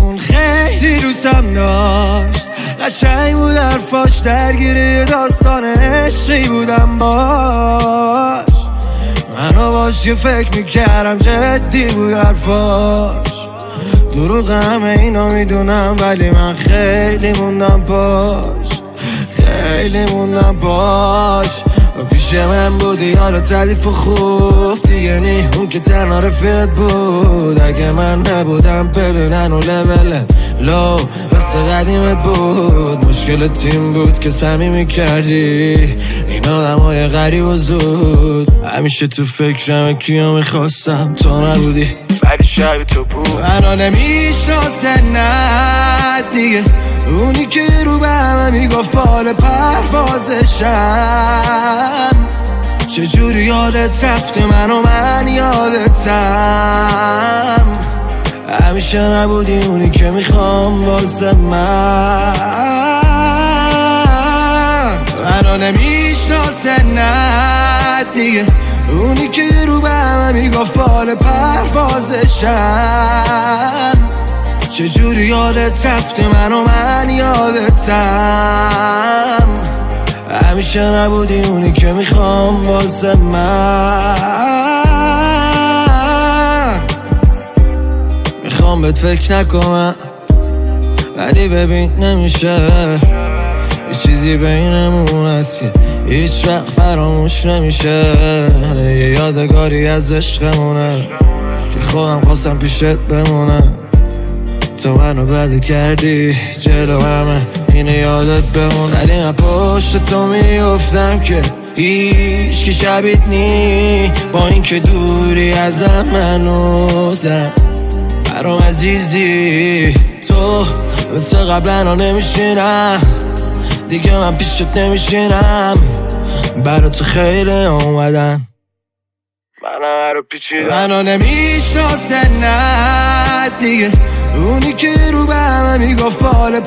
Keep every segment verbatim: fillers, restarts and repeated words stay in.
اون خیلی دوستم داشت، قشنگ بود حرفاش، درگیری داستان عشقی بودم باش. منو باش یه فکر میکردم جدی بود حرفاش، دروغ همه اینا میدونم ولی من خیلی موندم پاش، خیلی موندم پاش. و پیش من بودی یارو تعلیف و خوب دیگه نی، اون که تنها رفیقت بود. اگه من نبودم ببینن و لبلن لو مثل قدیمت بود. مشکل تیم بود که صمیمی کردی این آدم های غریب و زود. همیشه تو فکرم کیا میخواستم تو نبودی ولی شبی تو بود. منو نمیشناسه نه دیگه، اونی که رو به همه میگفت بال پروازشم. چجوری یادت رفته منو من یادتم. همیشه نبودی اونی که میخوام واسه من. منو نمیشناسه نه دیگه، اونی که رو به همه میگفت بال پروازشم. چجوری یادت رفته منو من یادتم. همیشه نبودی اونی که میخوام واسه من. میخوام بهت فکر نکنم ولی ببین نمیشه، یه چیزی بینمون هست که هیچ وقت فراموش نمیشه. یه یادگاری از عشقمونه که خودم خواستم پیشت بمونم. تو منو بده کردی جلو همه اینه یادت بمون. ولی من پشت تو میافتم که هیچ که شبیت نی، با این که دوری ازم منوزم. برام عزیزی تو مثل قبلا نمیشینم دیگه، من پیشت نمیشینم. برا تو خیلی اومدن منو رو پیچیدم. منو نمیشناسه نه دیگه، اونی که رو به همه میگفت بال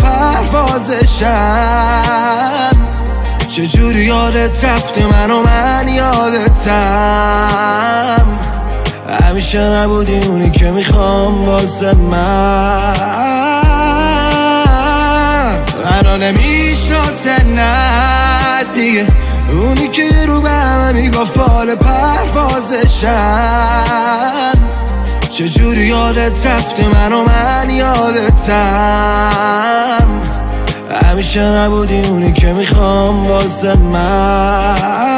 پروازشم. چجوری یادت رفته منو من یادتم. همیشه نبودی اونی که میخوام واسه من. منو نمیشناسه نه دیگه، اونی که رو به همه میگفت بال پروازشم. چجوری یادت رفته منو من یادتم. همیشه نبودی اونی که میخوام واسه من.